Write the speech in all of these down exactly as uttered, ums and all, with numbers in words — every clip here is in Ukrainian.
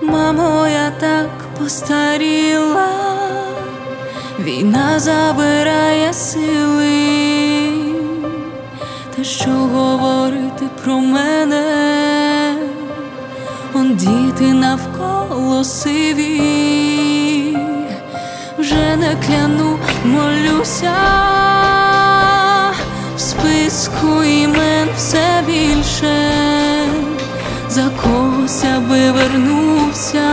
Мамо, я так постаріла, війна забирає сили. Та що говорити про мене? Он діти навколо сиві. Вже не кляну, молюся, в списку імен все більше. За когось аби вернувся,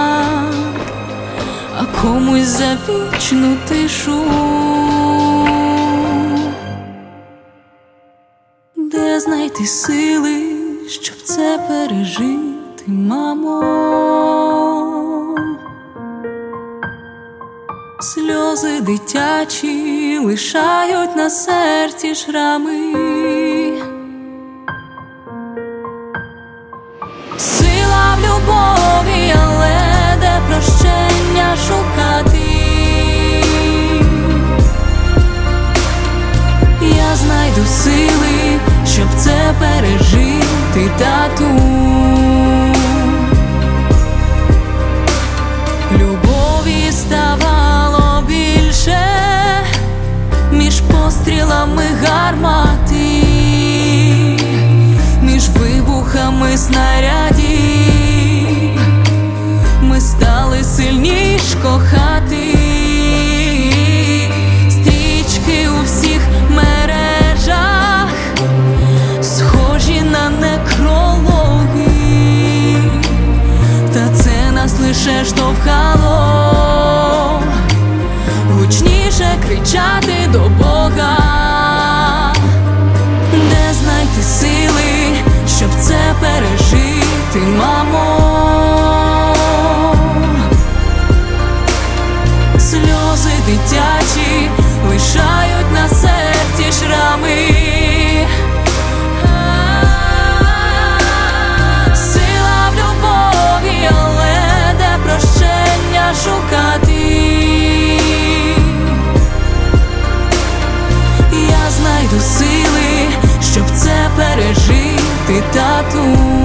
а комусь за вічну тишу. Де знайти сили, щоб це пережити, мамо? Сльози дитячі лишають на серці шрами. Сила в любові, але де прощення шукати? Я знайду сили, щоб це пережити, тату. Любові ставало більше між пострілами гармати, між вибухами снарядів. Ми стали сильніш кохати. Стрічки у всіх мережах схожі на некрологи, та це нас лише штовхало гучніше кричати до Бога. Де знайти сили, щоб це пережити, мамо? Сльози дитячі лишають на серці шрами. Сила в любові, але де прощення шукати? Я знайду сили, щоб це пережити, тату.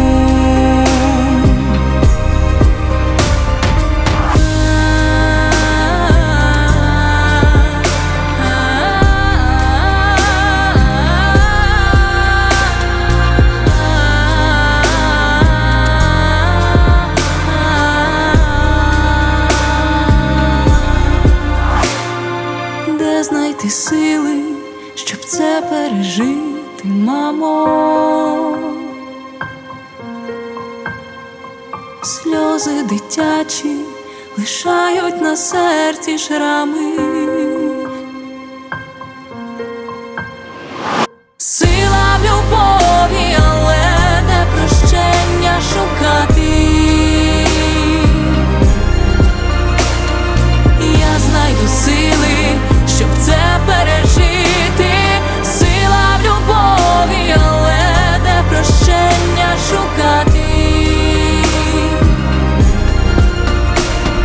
Де знайти сили, щоб це пережити, мамо? Сльози дитячі лишають на серці шрами. Сила в любові, але де прощення шукати? Я знайду сили, щоб це пережити. Сила в любові, але де прощення шукати?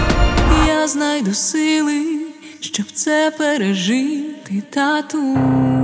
Я знайду сили, щоб це пережити, тату.